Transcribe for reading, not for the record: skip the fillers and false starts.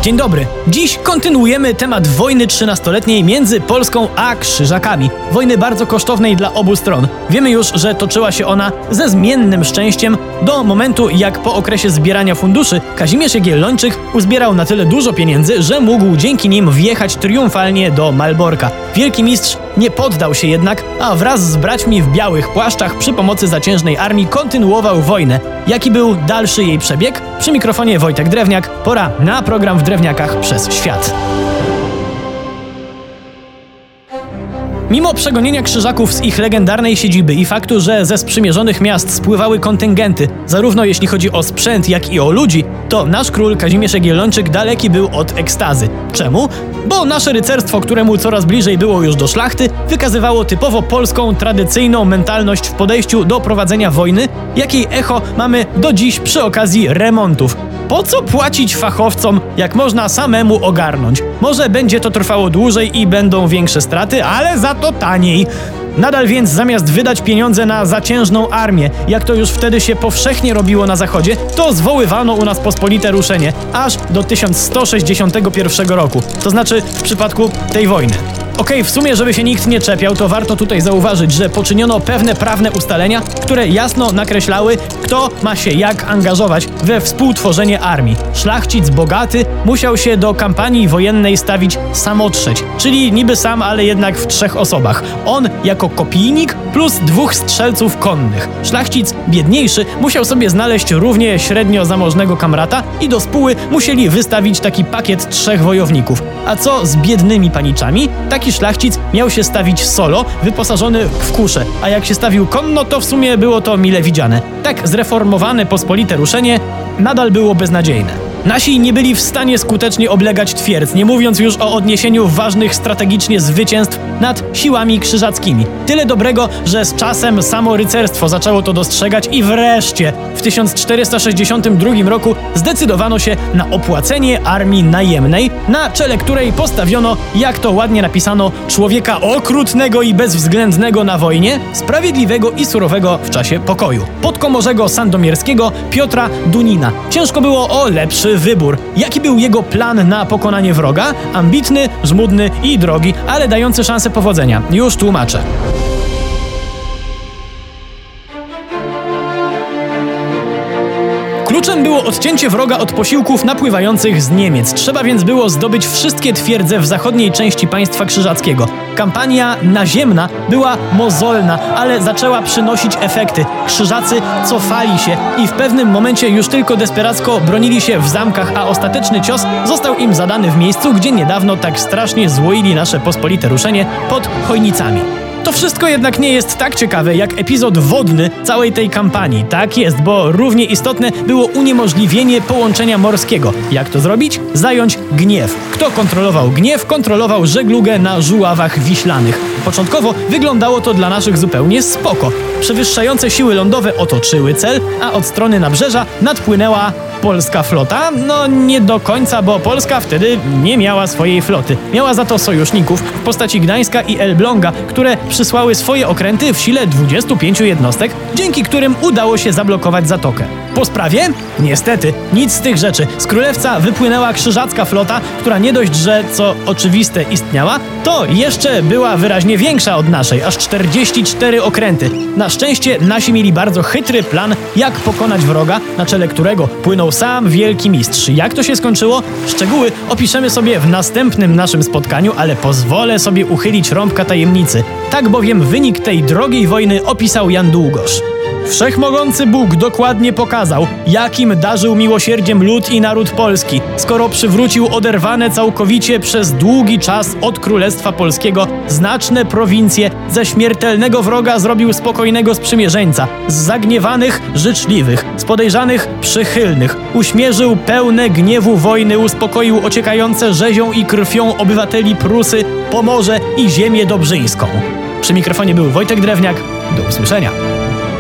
Dzień dobry. Dziś kontynuujemy temat wojny 13-letniej między Polską a Krzyżakami. Wojny bardzo kosztownej dla obu stron. Wiemy już, że toczyła się ona ze zmiennym szczęściem do momentu, jak po okresie zbierania funduszy Kazimierz Jagiellończyk uzbierał na tyle dużo pieniędzy, że mógł dzięki nim wjechać triumfalnie do Malborka. Wielki mistrz nie poddał się jednak, a wraz z braćmi w białych płaszczach przy pomocy zaciężnej armii kontynuował wojnę. Jaki był dalszy jej przebieg? Przy mikrofonie Wojtek Drewniak. Pora na program w Drewniakach przez świat. Mimo przegonienia Krzyżaków z ich legendarnej siedziby i faktu, że ze sprzymierzonych miast spływały kontyngenty, zarówno jeśli chodzi o sprzęt, jak i o ludzi, to nasz król Kazimierz Jagiellończyk daleki był od ekstazy. Czemu? Bo nasze rycerstwo, któremu coraz bliżej było już do szlachty, wykazywało typowo polską, tradycyjną mentalność w podejściu do prowadzenia wojny, jakiej echo mamy do dziś przy okazji remontów. Po co płacić fachowcom, jak można samemu ogarnąć? Może będzie to trwało dłużej i będą większe straty, ale za to taniej. Nadal więc zamiast wydać pieniądze na zaciężną armię, jak to już wtedy się powszechnie robiło na zachodzie, to zwoływano u nas pospolite ruszenie, aż do 1161 roku, to znaczy w przypadku tej wojny. Okej, w sumie, żeby się nikt nie czepiał, to warto tutaj zauważyć, że poczyniono pewne prawne ustalenia, które jasno nakreślały, kto ma się jak angażować we współtworzenie armii. Szlachcic bogaty musiał się do kampanii wojennej stawić samotrzeć, czyli niby sam, ale jednak w 3 osobach. On jako kopijnik plus 2 strzelców konnych. Szlachcic biedniejszy musiał sobie znaleźć równie średnio zamożnego kamrata i do spóły musieli wystawić taki pakiet 3 wojowników. A co z biednymi paniczami? Taki szlachcic miał się stawić solo, wyposażony w kuszę, a jak się stawił konno, to w sumie było to mile widziane. Tak zreformowane pospolite ruszenie nadal było beznadziejne. Nasi nie byli w stanie skutecznie oblegać twierdz, nie mówiąc już o odniesieniu ważnych strategicznie zwycięstw nad siłami krzyżackimi. Tyle dobrego, że z czasem samo rycerstwo zaczęło to dostrzegać i wreszcie w 1462 roku zdecydowano się na opłacenie armii najemnej, na czele której postawiono, jak to ładnie napisano, człowieka okrutnego i bezwzględnego na wojnie, sprawiedliwego i surowego w czasie pokoju. Podkomorzego sandomierskiego Piotra Dunina. Ciężko było o lepszy wybór. Jaki był jego plan na pokonanie wroga? Ambitny, żmudny i drogi, ale dający szansę powodzenia. Już tłumaczę. Kluczem było odcięcie wroga od posiłków napływających z Niemiec. Trzeba więc było zdobyć wszystkie twierdze w zachodniej części państwa krzyżackiego. Kampania naziemna była mozolna, ale zaczęła przynosić efekty. Krzyżacy cofali się i w pewnym momencie już tylko desperacko bronili się w zamkach, a ostateczny cios został im zadany w miejscu, gdzie niedawno tak strasznie złoili nasze pospolite ruszenie pod Chojnicami. To wszystko jednak nie jest tak ciekawe jak epizod wodny całej tej kampanii. Tak jest, bo równie istotne było uniemożliwienie połączenia morskiego. Jak to zrobić? Zająć Gniew. Kto kontrolował Gniew? Kontrolował żeglugę na żuławach wiślanych. Początkowo wyglądało to dla naszych zupełnie spoko. Przewyższające siły lądowe otoczyły cel, a od strony nabrzeża nadpłynęła polska flota. No nie do końca, bo Polska wtedy nie miała swojej floty. Miała za to sojuszników w postaci Gdańska i Elbląga, które przysłały swoje okręty w sile 25 jednostek, dzięki którym udało się zablokować zatokę. Po sprawie? Niestety, nic z tych rzeczy. Z Królewca wypłynęła krzyżacka flota, która nie dość, że co oczywiste istniała, to jeszcze była wyraźnie większa od naszej, aż 44 okręty. Na szczęście nasi mieli bardzo chytry plan, jak pokonać wroga, na czele którego płynął sam wielki mistrz. Jak to się skończyło? Szczegóły opiszemy sobie w następnym naszym spotkaniu, ale pozwolę sobie uchylić rąbka tajemnicy. Tak bowiem wynik tej drogiej wojny opisał Jan Długosz. Wszechmogący Bóg dokładnie pokazał, jakim darzył miłosierdziem lud i naród polski, skoro przywrócił oderwane całkowicie przez długi czas od Królestwa Polskiego znaczne prowincje, ze śmiertelnego wroga zrobił spokojnego sprzymierzeńca, z zagniewanych życzliwych, z podejrzanych przychylnych, uśmierzył pełne gniewu wojny, uspokoił ociekające rzezią i krwią obywateli Prusy, Pomorze i ziemię dobrzyńską. Przy mikrofonie był Wojtek Drewniak. Do usłyszenia.